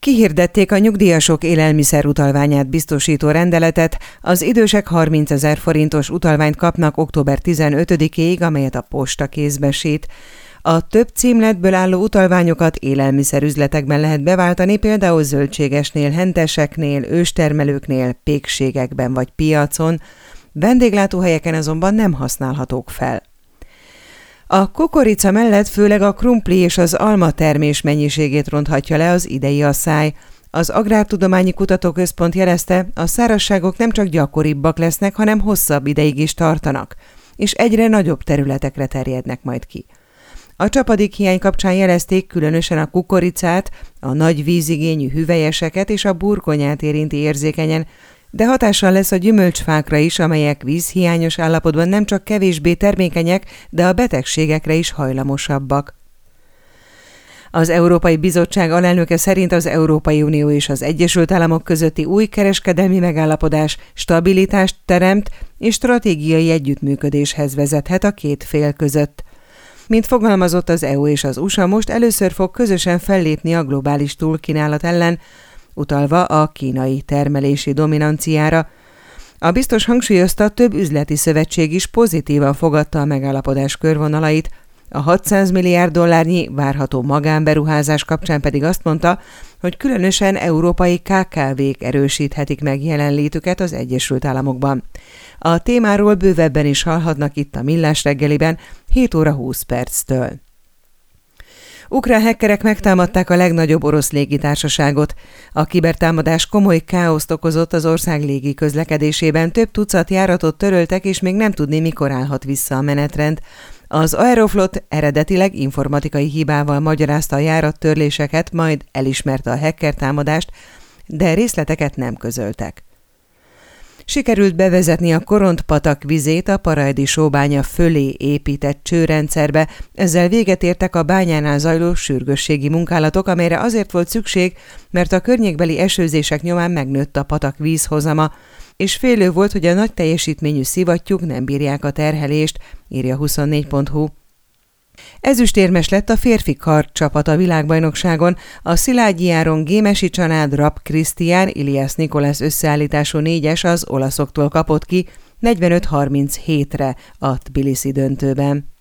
Kihirdették a nyugdíjasok élelmiszerutalványát biztosító rendeletet, az idősek 30 000 forintos utalványt kapnak október 15-éig, amelyet a posta kézbesít. A több címletből álló utalványokat élelmiszerüzletekben lehet beváltani, például zöldségesnél, henteseknél, őstermelőknél, pékségekben vagy piacon, vendéglátóhelyeken azonban nem használhatók fel. A kukorica mellett főleg a krumpli és az alma termés mennyiségét ronthatja le az idei asszály. Az Agrártudományi Kutatóközpont jelezte, a szárazságok nem csak gyakoribbak lesznek, hanem hosszabb ideig is tartanak, és egyre nagyobb területekre terjednek majd ki. A csapadékhiány kapcsán jelezték, különösen a kukoricát, a nagy vízigényű hüvelyeseket és a burgonyát érinti érzékenyen, de hatással lesz a gyümölcsfákra is, amelyek vízhiányos állapotban nem csak kevésbé termékenyek, de a betegségekre is hajlamosabbak. Az Európai Bizottság alelnöke szerint az Európai Unió és az Egyesült Államok közötti új kereskedelmi megállapodás stabilitást teremt és stratégiai együttműködéshez vezethet a két fél között. Mint fogalmazott, az EU és az USA most először fog közösen fellépni a globális túlkínálat ellen, utalva a kínai termelési dominanciára. A biztos hangsúlyozta, több üzleti szövetség is pozitívan fogadta a megállapodás körvonalait, a 600 milliárd dollárnyi várható magánberuházás kapcsán pedig azt mondta, hogy különösen európai KKV-k erősíthetik meg jelenlétüket az Egyesült Államokban. A témáról bővebben is hallhatnak itt a Millás reggeliben 7 óra 20 perctől. Ukrán hackerek megtámadták a legnagyobb orosz légitársaságot. A kibertámadás komoly káoszt okozott az ország légi közlekedésében, több tucat járatot töröltek, és még nem tudni, mikor állhat vissza a menetrend. Az Aeroflot eredetileg informatikai hibával magyarázta a járattörléseket, majd elismerte a hacker támadást, de részleteket nem közöltek. Sikerült bevezetni a Koront-patak vizét a Paraidi sóbánya fölé épített csőrendszerbe, ezzel véget értek a bányánál zajló sürgősségi munkálatok, amelyre azért volt szükség, mert a környékbeli esőzések nyomán megnőtt a patak vízhozama, és félő volt, hogy a nagy teljesítményű szivattyúk nem bírják a terhelést, írja 24.hu. Ezüstérmes lett a férfi kardcsapat a világbajnokságon, a Szilágyi Áron Gémesi Csanád Rapp Krisztián Ilias Nikolász összeállítású 4-es az olaszoktól kapott ki 45-37-re a Tbilisi döntőben.